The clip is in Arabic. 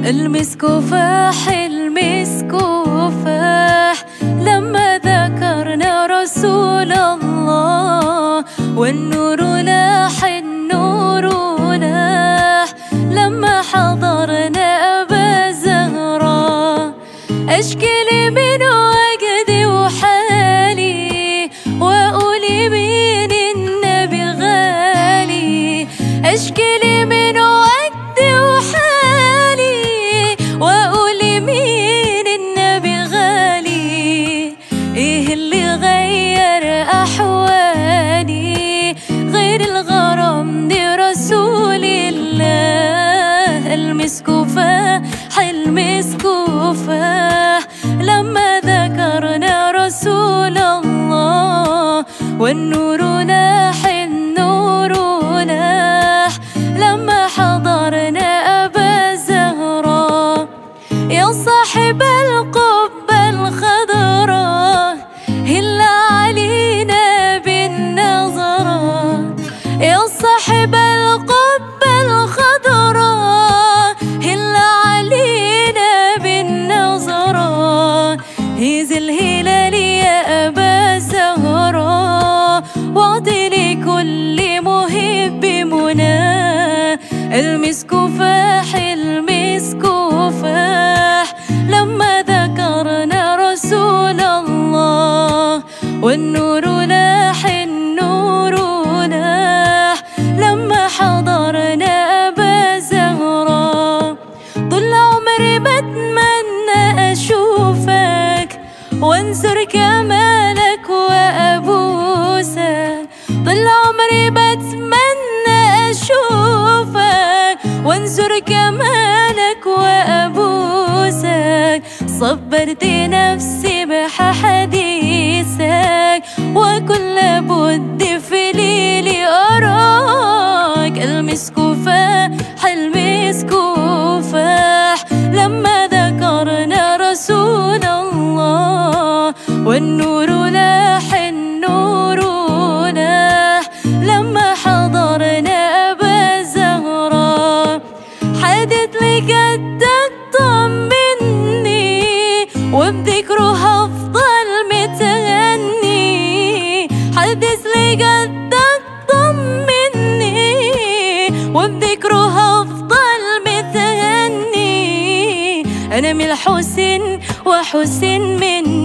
المسك فاح المسك فاح لما ذكرنا رسول الله، والنور لاح النور لاح لما حضرنا أبا زهراء. أشكي من وجدي وحالي وأقولي مين النبي غالي، أشكي من وجدي وحالي وأقولي مين النبي غالي. إيه اللي غير أحوالي غير الغرام لرسول الله؟ المسك فاح المسك فاح لما ذكرنا رسول الله، والنور لاح النور لاح لما حضرنا أبا زهراء. يا صاحب القبة الخضراء هل علينا بالنظرة، يا صاحب القبة الخضراء هل علينا بالنظرة. هز الهلال يا أبا زهراء واعطي لكل محب منى. المسك فاح المسك فاح لما ذكرنا رسول الله، والنور لاح النور لاح لما حضرنا أبا زهراء. طول عمري بتمنى أشوفك وانظر كمالك وأبوسك، طول عمري بتمنى أشوفك وانظر كمالك وأبوسك. صبرت نفسي بحديثك وكل بد في ليلي أراك. المسك فاح المسك فاح لما ذكرنا رسول الله، والنور لاح النور لاح لما حضرنا أبا زهراء. حدث لجدك طمني وبذكره هفضل متغني، حدث لجدك طمني وبذكره هفضل متغني. أنا من الحسن وحسن من